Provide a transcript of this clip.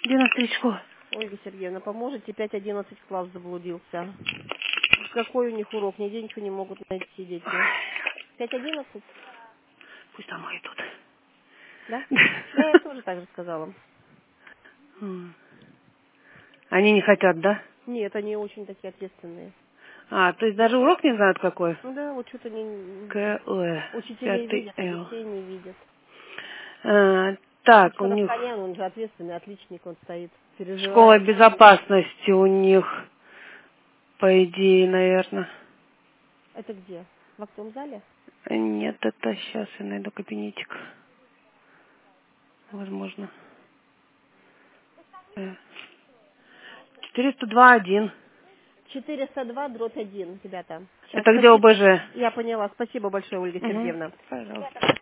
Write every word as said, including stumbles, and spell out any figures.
Где на встречку? Ольга Сергеевна, поможете? пять одиннадцать класс заблудился. Какой у них урок? Нигде ничего не могут найти дети. пять одиннадцать? Пусть домой идут. Да? Да, я тоже так же сказала. Они не хотят, да? Нет, они очень такие ответственные. А, то есть даже урок не знают какой? Ну да, вот что-то не... К, Э, Учителей пятый видят, а Л. детей не видят. А, так, у Что них Рафханян, он же ответственный, отличник, он стоит, школа переживает. безопасности у них, по идее, наверное. Это где? В актовом зале? Нет, это сейчас я найду кабинетик. Возможно. Э, четыреста два один. четыреста два дробь один, ребята. Сейчас, Это где спасибо. ОБЖ? Я поняла. Спасибо большое, Ольга Угу. Сергеевна. Пожалуйста.